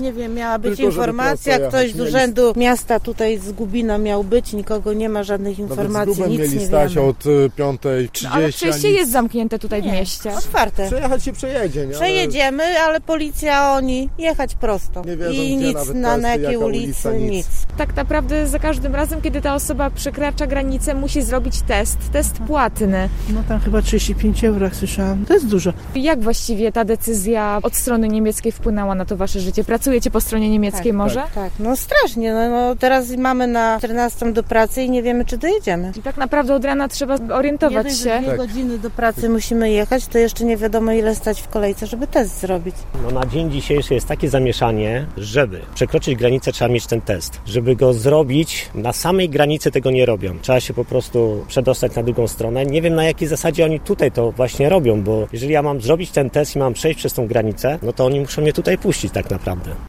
Nie wiem, miała być informacja, ktoś z urzędu miasta tutaj z Gubina miał być, nikogo nie ma, żadnych informacji, nic mieli nie stać wiemy. od 5:30. No, ale przejście jest zamknięte tutaj w mieście. Otwarte. Przejechać się przejedzie, nie? Przejedziemy, ale policja, oni jechać prosto. Nie wiedzą, i gdzie nic, nawet na testy, jakiej jaka ulicy, ulica, nic. Tak naprawdę za każdym razem, kiedy ta osoba przekracza granicę, musi zrobić test płatny. No tam chyba 35 euro, jak słyszałam. To jest dużo. Jak właściwie ta decyzja od strony niemieckiej wpłynęła na to wasze życie? Pracujecie po stronie niemieckiej może? Tak, no strasznie. No, teraz mamy na 14 do pracy i nie wiemy, czy dojedziemy. I tak naprawdę od rana trzeba orientować Nie się. 2 godziny do pracy musimy jechać, to jeszcze nie wiadomo, ile stać w kolejce, żeby test zrobić. No na dzień dzisiejszy jest takie zamieszanie, żeby przekroczyć granicę, trzeba mieć ten test. Żeby go zrobić, na samej granicy tego nie robią. Trzeba się po prostu przedostać na drugą stronę. Nie wiem, na jakiej zasadzie oni tutaj to właśnie robią, bo jeżeli ja mam zrobić ten test i mam przejść przez tą granicę, no to oni muszą mnie tutaj puścić tak naprawdę.